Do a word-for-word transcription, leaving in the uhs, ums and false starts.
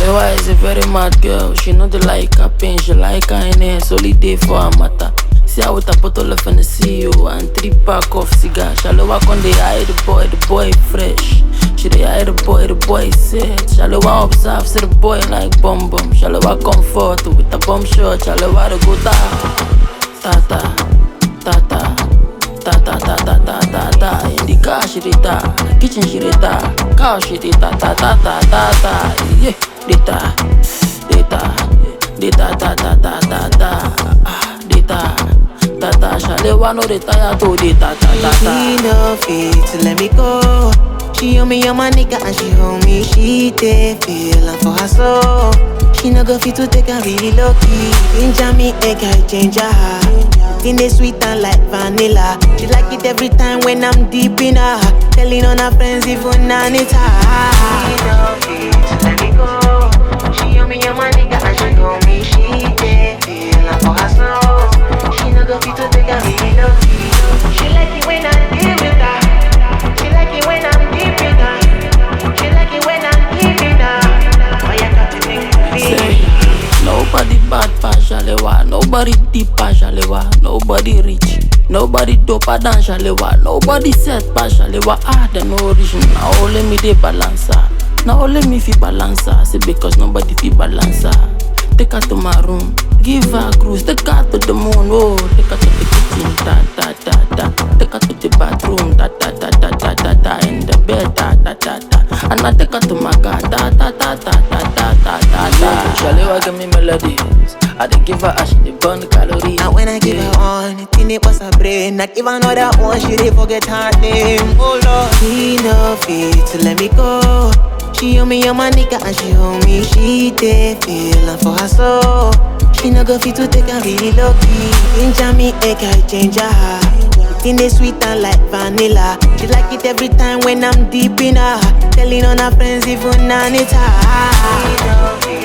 Shalewa is a very mad girl. She know the like her pain, she like her in her solid day for her matter. See her with a bottle of Hennessy, you and three pack of cigar. Shalewa con dey eye the boy, the boy fresh. She dey eye the boy, the boy set. Shalewa observe, see the boy like bum bum. Shalewa comfort with a bum shot. Shalewa dey go ta ta ta ta ta ta ta ta ta ta ta ta. In the car she dey ta, kitchen she dey ta, cow she dey ta ta ta ta ta ta. Yeah, dey ta, dey ta, dey ta ta ta ta ta ta. Ah, dey ta ta ta. Shalewa no dey tire to dey ta ta ta ta. She no fit to let me go. She hold me on my nigga and she hold me. She dey feel am for her soul. She no go fit to take her really low key. Ginger me, egg I change her. Thing they sweet and like vanilla. She like it every time when I'm deep in her. Telling on her friends even Anita. She no fit to let me go. She hold me on my nigga and she hold me. She dey feel am for her soul. She no go fit to take her really low key. She like it when I deal with her. She like it when I'm deep in her. She like it when I'm deep in her. Why you got to make me feel? Say, nobody bad pass Shalewa, nobody deep pass Shalewa, nobody rich, nobody doper than Shalewa, nobody set pass Shalewa. Ah, they no rich, now only me they balance her. Now only me fi balance her. Say because nobody fi balance her. Take her to my room, give her a cruise, take her to the moon, oh, take her to the kitchen, ta ta ta ta, take her to the bathroom, ta ta ta ta ta ta ta, in the bed, ta ta ta ta, and I take her to my car, ta ta ta ta ta ta ta ta ta. Shalewa give me melodies, I dey give her as she dey burn calories. And when I give her one, it in it was her brain. I give her another one, she dey forget her name. Oh Lord, she no fit to let me go. She hold me on my nigga and she hold me. She dey feel am for her soul. She no go fit to take her really low key. Ginger me, egg I change her. Thing they sweet and like vanilla. She like it every time when I'm deep in her. Telling on her friends even Anita. She no fit